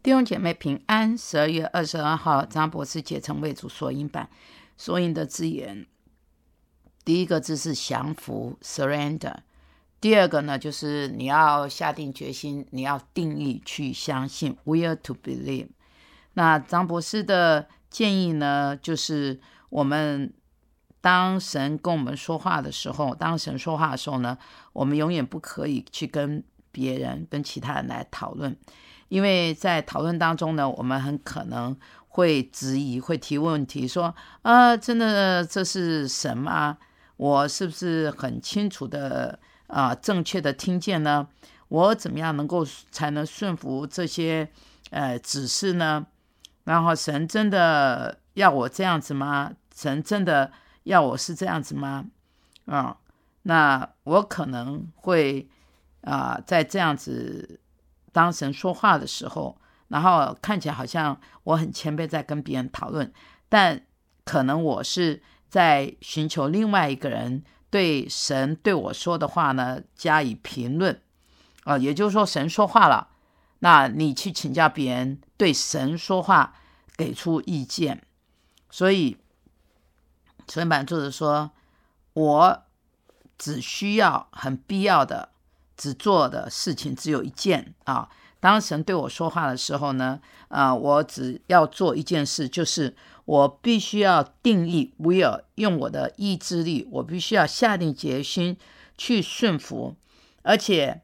弟兄姐妹平安，12月22号张博士解成为主索引版。索引的字眼，第一个字是降服 surrender， 第二个呢就是你要下定决心，你要定义去相信 will to believe。 那张博士的建议呢，就是我们当神跟我们说话的时候，呢，我们永远不可以去跟别人跟其他人来讨论，因为在讨论当中呢，我们很可能会质疑，会提问题，说真的这是神吗？我是不是很清楚的正确的听见呢？我怎么样才能顺服这些指示呢？然后神真的要我这样子吗？神真的要我是这样子吗？那我可能会在这样子当神说话的时候，然后看起来好像我很谦卑在跟别人讨论，但可能我是在寻求另外一个人对神对我说的话呢加以评论。也就是说神说话了，那你去请教别人对神说话给出意见。所以索引版作者说，我只需要很必要的只做的事情只有一件当神对我说话的时候呢，我只要做一件事，就是我必须要定义 will， 用我的意志力，我必须要下定决心去顺服。而且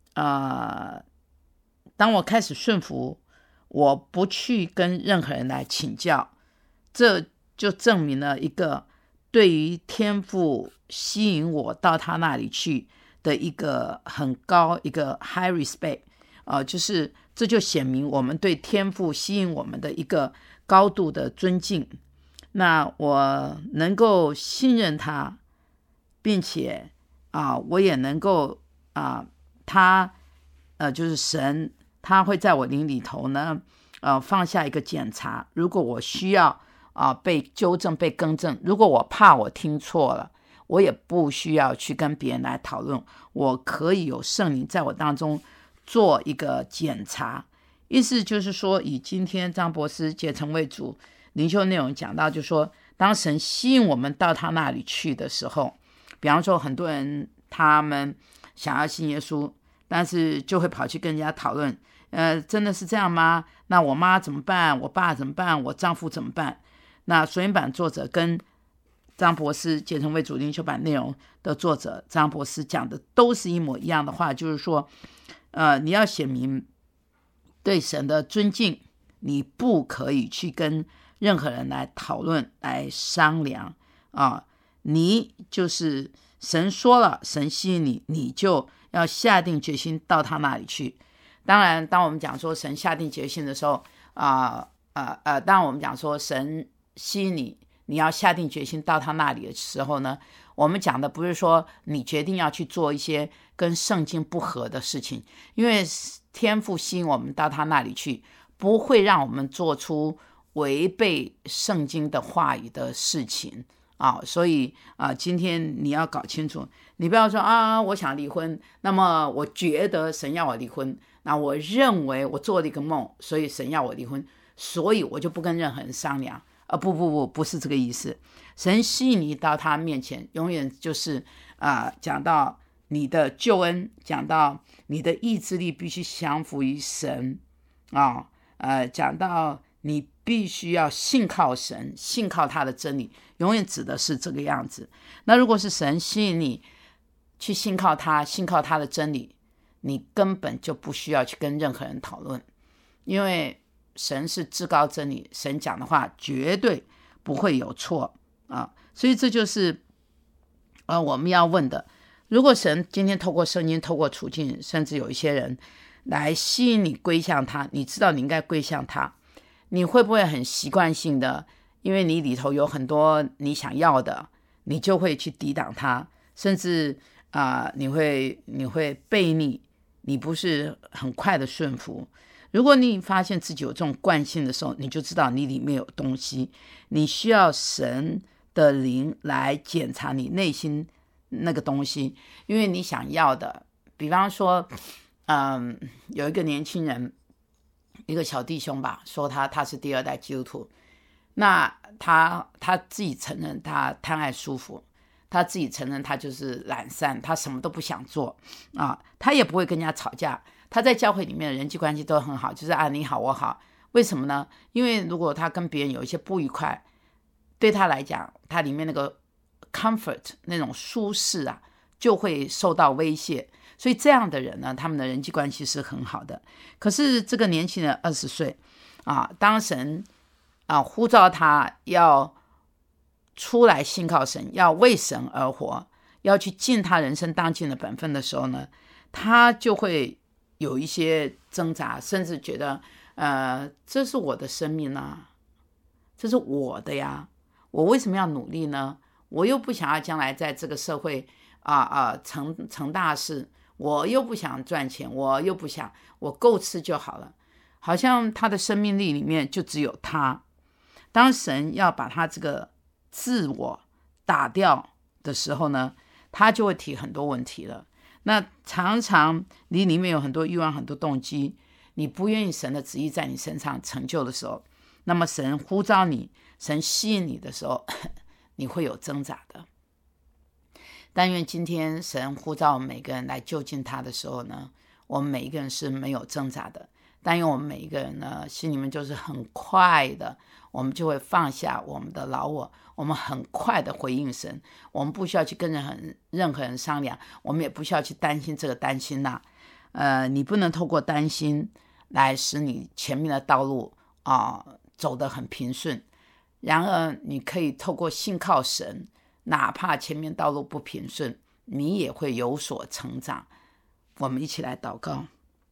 当我开始顺服，我不去跟任何人来请教，这就证明了一个对于天父吸引我到他那里去的一个很高一个 high respect，就是这就显明我们对天父吸引我们的一个高度的尊敬。那我能够信任他，并且我也能够他就是神，他会在我灵里头呢放下一个检查。如果我需要被纠正被更正，如果我怕我听错了，我也不需要去跟别人来讨论，我可以有圣灵在我当中做一个检查。意思就是说，以今天张博士解成为主灵修内容讲到，就是说当神吸引我们到他那里去的时候，比方说很多人他们想要信耶稣，但是就会跑去跟人家讨论，真的是这样吗？那我妈怎么办？我爸怎么办？我丈夫怎么办？那索引版作者跟张博士解成为主灵修版内容的作者张博士讲的都是一模一样的话，就是说你要显明对神的尊敬，你不可以去跟任何人来讨论来商量你就是神说了，神吸引你，你就要下定决心到他那里去。当然当我们讲说神下定决心的时候当然我们讲说神吸引你，你要下定决心到他那里的时候呢，我们讲的不是说你决定要去做一些跟圣经不合的事情，因为天父吸引我们到他那里去，不会让我们做出违背圣经的话语的事情所以今天你要搞清楚，你不要说我想离婚，那么我觉得神要我离婚，那我认为我做了一个梦，所以神要我离婚，所以我就不跟任何人商量。不是这个意思。神吸引你到他面前，永远就是讲到你的救恩，讲到你的意志力必须降服于神讲到你必须要信靠神，信靠他的真理，永远指的是这个样子。那如果是神吸引你去信靠他，信靠他的真理，你根本就不需要去跟任何人讨论，因为神是至高真理，神讲的话绝对不会有错所以这就是我们要问的。如果神今天透过圣经，透过处境，甚至有一些人来吸引你归向他，你知道你应该归向他，你会不会很习惯性的，因为你里头有很多你想要的，你就会去抵挡他，甚至你会悖逆，你不是很快的顺服。如果你发现自己有这种惯性的时候，你就知道你里面有东西，你需要神的灵来检查你内心那个东西。因为你想要的，比方说有一个年轻人一个小弟兄吧，说他是第二代基督徒，那他自己承认他贪爱舒服，他自己承认他就是懒散，他什么都不想做啊，他也不会跟人家吵架，他在教会里面的人际关系都很好，就是你好我好。为什么呢？因为如果他跟别人有一些不愉快，对他来讲，他里面那个 comfort 那种舒适就会受到威胁。所以这样的人呢，他们的人际关系是很好的。可是这个年轻人20岁当神呼召他要出来信靠神，要为神而活，要去尽他人生当尽的本分的时候呢，他就会有一些挣扎，甚至觉得这是我的生命这是我的呀，我为什么要努力呢？我又不想要将来在这个社会成大事，我又不想赚钱，我又不想，我够吃就好了。好像他的生命力里面就只有他。当神要把他这个自我打掉的时候呢，他就会提很多问题了。那常常你里面有很多欲望，很多动机，你不愿意神的旨意在你身上成就的时候，那么神呼召你，神吸引你的时候，你会有挣扎的。但愿今天神呼召我们每个人来就近他的时候呢，我们每一个人是没有挣扎的。但愿我们每一个人呢，心里面就是很快的，我们就会放下我们的老我，我们很快的回应神。我们不需要去跟任何人商量，我们也不需要去担心这个担心你不能透过担心来使你前面的道路走得很平顺。然而你可以透过信靠神，哪怕前面道路不平顺，你也会有所成长。我们一起来祷告。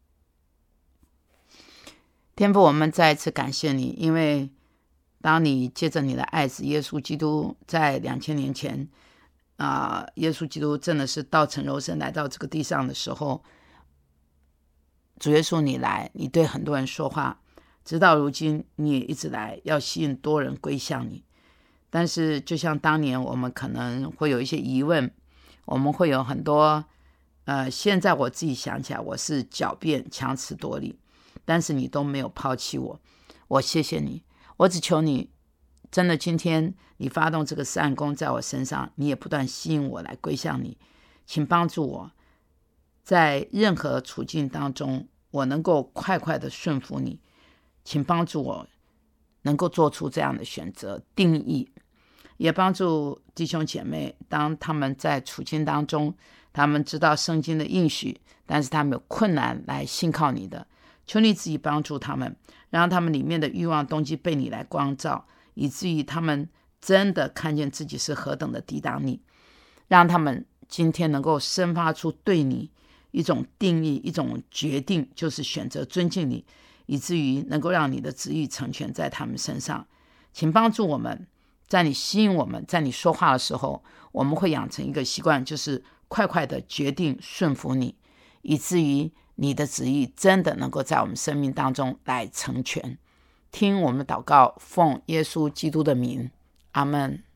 天父，我们再一次感谢你，因为当你借着你的爱子耶稣基督在2000年前耶稣基督真的是道成肉身来到这个地上的时候，主耶稣你来，你对很多人说话，直到如今你也一直来，要吸引多人归向你。但是就像当年我们可能会有一些疑问，我们会有很多现在我自己想起来我是狡辩强词夺理，但是你都没有抛弃我，我谢谢你。我只求你真的今天你发动这个善功在我身上，你也不断吸引我来归向你，请帮助我在任何处境当中我能够快快的顺服你，请帮助我能够做出这样的选择定义，也帮助弟兄姐妹，当他们在处境当中，他们知道圣经的应许，但是他们有困难来信靠你的，求你自己帮助他们，让他们里面的欲望动机被你来光照，以至于他们真的看见自己是何等的抵挡你，让他们今天能够生发出对你一种定义，一种决定，就是选择尊敬你，以至于能够让你的旨意成全在他们身上。请帮助我们，在你吸引我们，在你说话的时候，我们会养成一个习惯，就是快快的决定顺服你，以至于你的旨意真的能够在我们生命当中来成全。听我们祷告，奉耶稣基督的名，阿们。